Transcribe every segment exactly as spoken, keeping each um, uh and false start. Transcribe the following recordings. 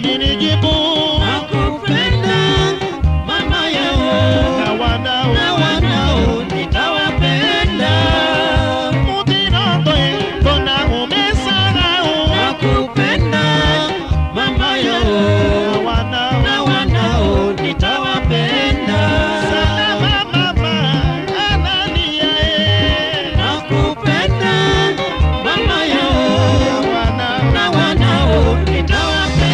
ulinijibu nakupenda mama yao, na wanao na wanao nitawapenda. Mutinotoe mbona umesahau Nakupenda mama yao, na wanao na wanao nitawapenda. Salama mama analia eh. Nakupenda mama yao, Na wanao na wanao nitawapenda.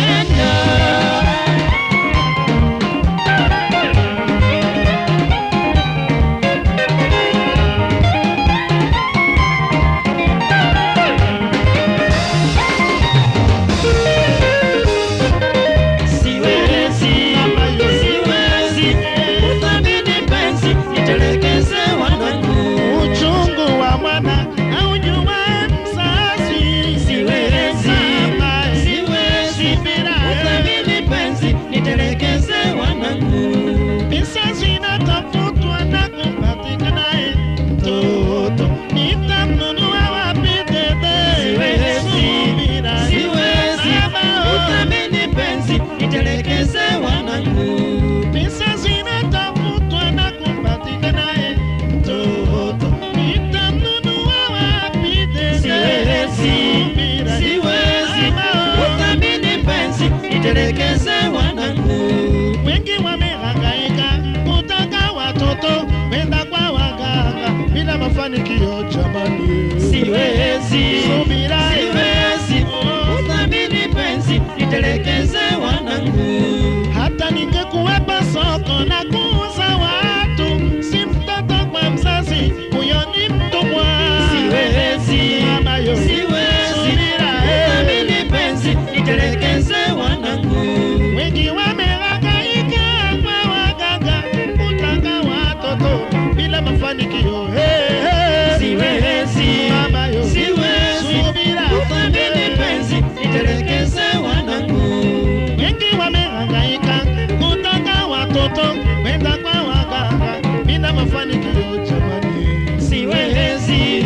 Siwezi, siwezi kuthamini penzi, nitelekeze wanangu. uchungu wa mwana haujua mzazi. Siwezi, Mama, siwezi bila kuthamini penzi, nitelekeze wanangu. pesa zinatafutwa na kupatikana eh. Mtoto nitamnunua wapi dede? Siwezi, Subira, siwezi mama, kuthamini penzi, nitelekeze wanangu. pesa zinatafutwa na kupatikana eh. Mtoto nitamnunua wapi dede? Siwezi, Subira, siwezi mama, kuthamini penzi, nitelekeze wanangu. wengi wamehangaika kutaka watoto kwenda kwa waganga bila mafanikio jamani. Siwezi, Subira, siwezi kuthamini penzi, nitelekeze wanangu. hata ningekuwepo soko na kuuza watu, si mtoto kwa mzazi, huyo ni mtumwa. Siwezi, Mama yo, siwezi subira, eh. kuthamini penzi, nitelekeze wanangu. wengi wamehangaika kwa waganga kutaka watoto bila mafanikio eh, eh. Siwezi, Mama yo, siwezi subira, kuthamini penzi, nitelekeze wanangu. wengi wamehangaika kutaka watoto kwenda kwa waganga bila mafanikio jamani. Siwezi,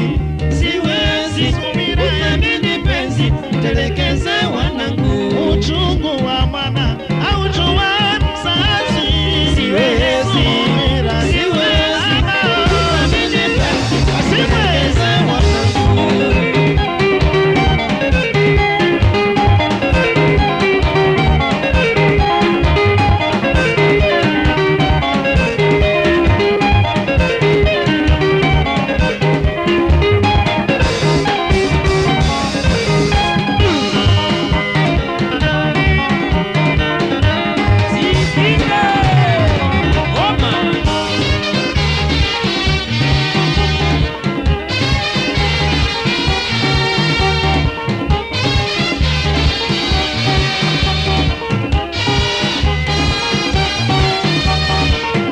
siwezi kuthamini penzi, nitelekeze wanangu. Uchungu wa mwana haujua mzazi. Siwezi, Subira, siwezi mama, kuthamini penzi, nitelekeze wanangu.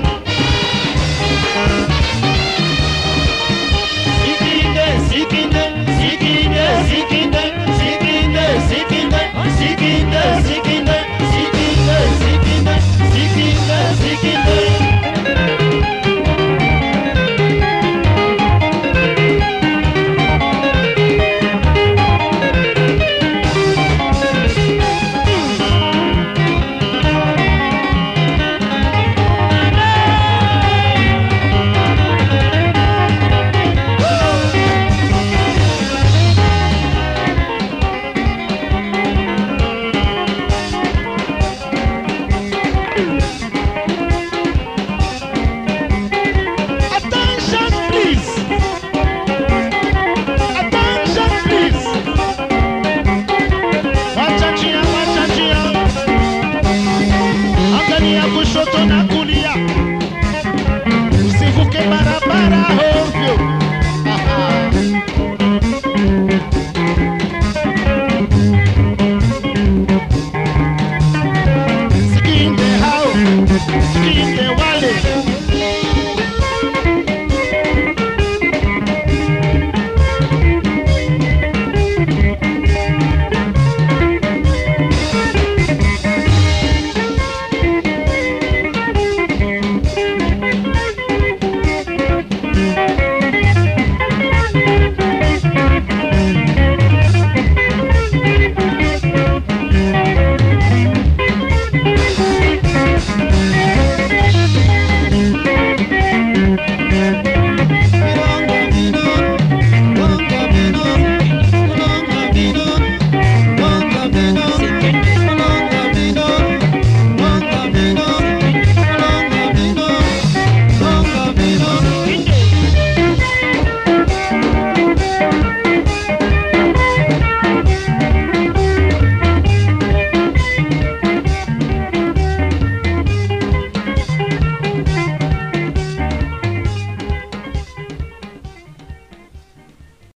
Sikinde, sikinde